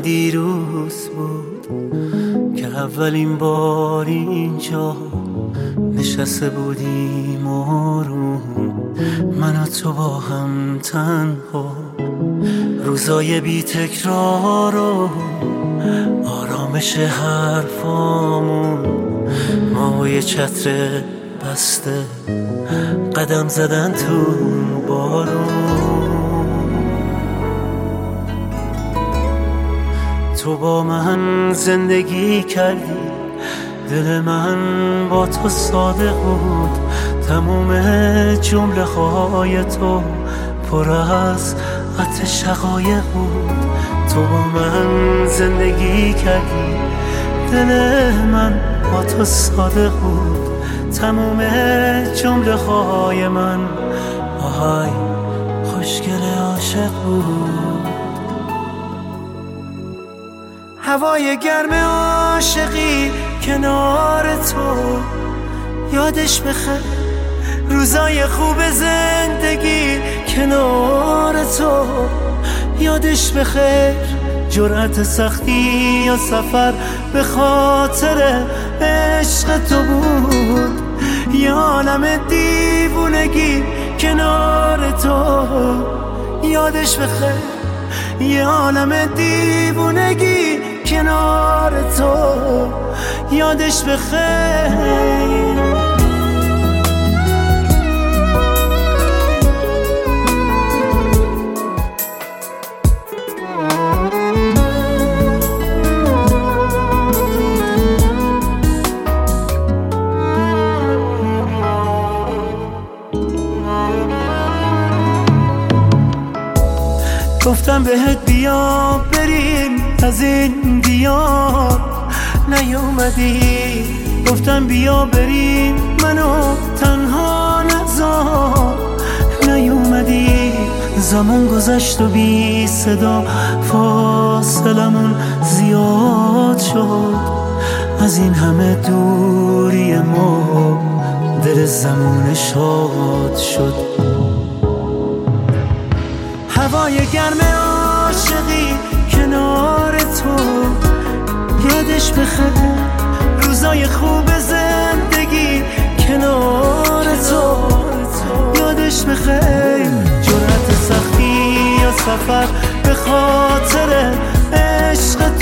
دیروز بود که اولین بار اینجا نشسته بودیم آروم، من و تو با هم تنها، روزای بی تکرار و آرامش حرفامون، ما یه چتر بسته قدم زدن تو بارون. تو با من زندگی کردی، دل من با تو صادق بود، تموم جمله های تو پر از خط شقایق بود. تو با من زندگی کردی، دل من با تو صادق بود، تموم جمله های من آهای خوشگل عاشق بود. هوای گرم عاشقی کنار تو یادش بخیر، روزای خوب زندگی کنار تو یادش بخیر، جرأت سختی یا سفر به خاطر عشق تو بود، یه عالم دیوونگی کنار تو یادش بخیر، یه عالم دیوونگی کنار تو یادش بخیر. گفتم بهت بیا بریم از این دیار، نیومدی. گفتم بیا بریم منو تنها نذار، نیومدی. زمان گذشت و بی صدا فاصلمون زیاد شد، از این همه دوری ما دل زمان شاد شد. هوای گرم عاشقی کنار تو یادش بخیر، روزای خوب زندگی کنار تو یادش بخیر، جرأت سختی یا سفر به خاطر عشق